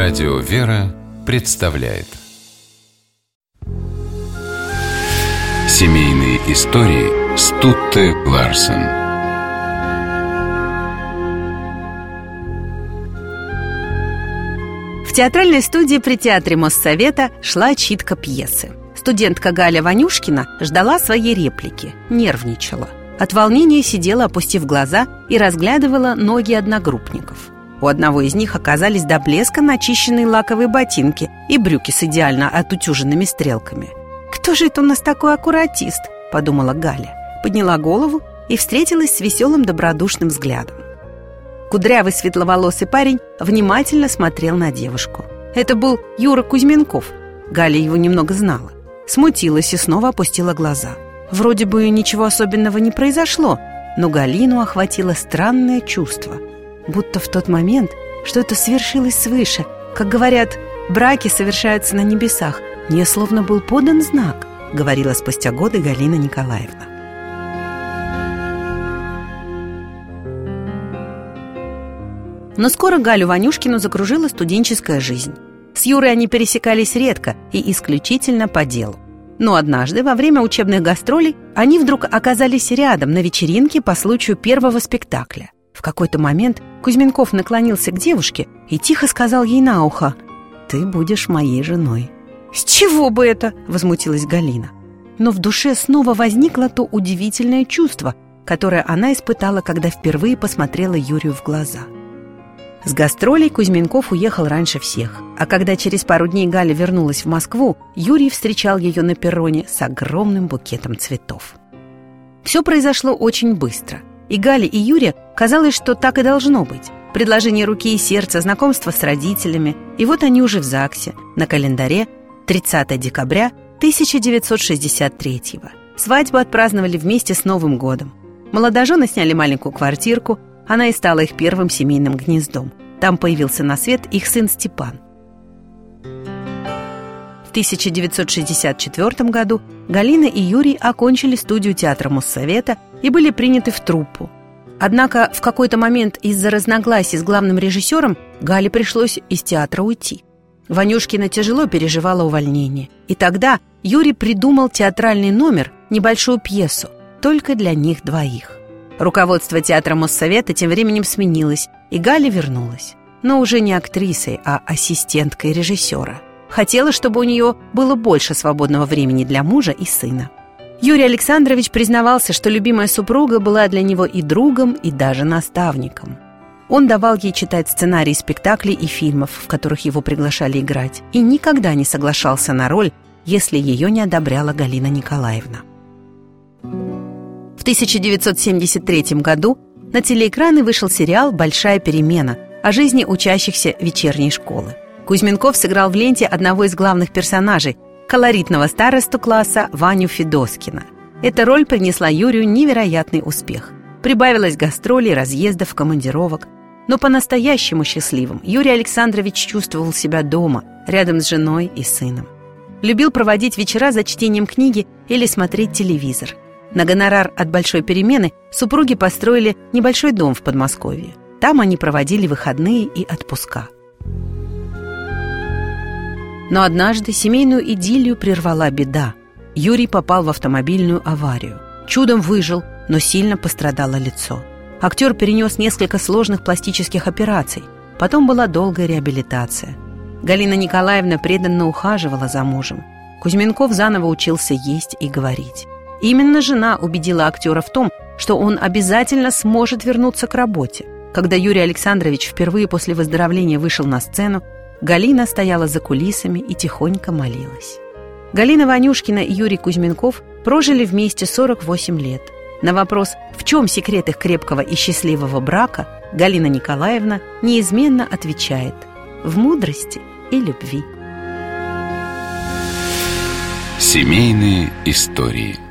Радио «Вера» представляет Семейные истории Стутте Ларсен. В театральной студии при Театре Моссовета шла читка пьесы. Студентка Галя Ванюшкина ждала своей реплики, нервничала. От волнения сидела, опустив глаза, и разглядывала ноги одногруппников. У одного из них оказались до блеска начищенные лаковые ботинки и брюки с идеально отутюженными стрелками. «Кто же это у нас такой аккуратист?» – подумала Галя. Подняла голову и встретилась с веселым добродушным взглядом. Кудрявый светловолосый парень внимательно смотрел на девушку. Это был Юра Кузьменков. Галя его немного знала. Смутилась и снова опустила глаза. Вроде бы ничего особенного не произошло, но Галину охватило странное чувство. Будто в тот момент что-то свершилось свыше. Как говорят, браки совершаются на небесах. Мне словно был подан знак, говорила спустя годы Галина Николаевна. Но скоро Галю Ванюшкину закружила студенческая жизнь. С Юрой они пересекались редко и исключительно по делу. Но однажды, во время учебных гастролей, они вдруг оказались рядом на вечеринке по случаю первого спектакля. В какой-то момент Кузьменков наклонился к девушке и тихо сказал ей на ухо: «Ты будешь моей женой». «С чего бы это?» – возмутилась Галина. Но в душе снова возникло то удивительное чувство, которое она испытала, когда впервые посмотрела Юрию в глаза. С гастролей Кузьменков уехал раньше всех, а когда через пару дней Галя вернулась в Москву, Юрий встречал ее на перроне с огромным букетом цветов. Все произошло очень быстро, и Гале и Юре казалось, что так и должно быть. Предложение руки и сердца, знакомство с родителями, и вот они уже в ЗАГСе, на календаре 30 декабря 1963-го. Свадьбу отпраздновали вместе с Новым годом. Молодожены сняли маленькую квартирку, она и стала их первым семейным гнездом. Там появился на свет их сын Степан. В 1964 году Галина и Юрий окончили студию Театра Моссовета и были приняты в труппу. Однако в какой-то момент из-за разногласий с главным режиссером Гале пришлось из театра уйти. Ванюшкина тяжело переживала увольнение. И тогда Юрий придумал театральный номер, небольшую пьесу, только для них двоих. Руководство Театра Моссовета тем временем сменилось, и Галя вернулась. Но уже не актрисой, а ассистенткой режиссера. Хотела, чтобы у нее было больше свободного времени для мужа и сына. Юрий Александрович признавался, что любимая супруга была для него и другом, и даже наставником. Он давал ей читать сценарии спектаклей и фильмов, в которых его приглашали играть, и никогда не соглашался на роль, если ее не одобряла Галина Николаевна. В 1973 году на телеэкраны вышел сериал «Большая перемена» о жизни учащихся вечерней школы. Кузьменков сыграл в ленте одного из главных персонажей, колоритного старосту класса Ваню Федоскина. Эта роль принесла Юрию невероятный успех. Прибавилось гастролей, разъездов, командировок. Но по-настоящему счастливым Юрий Александрович чувствовал себя дома, рядом с женой и сыном. Любил проводить вечера за чтением книги или смотреть телевизор. На гонорар от «Большой перемены» супруги построили небольшой дом в Подмосковье. Там они проводили выходные и отпуска. Но однажды семейную идиллию прервала беда. Юрий попал в автомобильную аварию. Чудом выжил, но сильно пострадало лицо. Актер перенес несколько сложных пластических операций. Потом была долгая реабилитация. Галина Николаевна преданно ухаживала за мужем. Кузьменков заново учился есть и говорить. Именно жена убедила актера в том, что он обязательно сможет вернуться к работе. Когда Юрий Александрович впервые после выздоровления вышел на сцену, Галина стояла за кулисами и тихонько молилась. Галина Ванюшкина и Юрий Кузьменков прожили вместе 48 лет. На вопрос, в чем секрет их крепкого и счастливого брака, Галина Николаевна неизменно отвечает: в мудрости и любви. Семейные истории.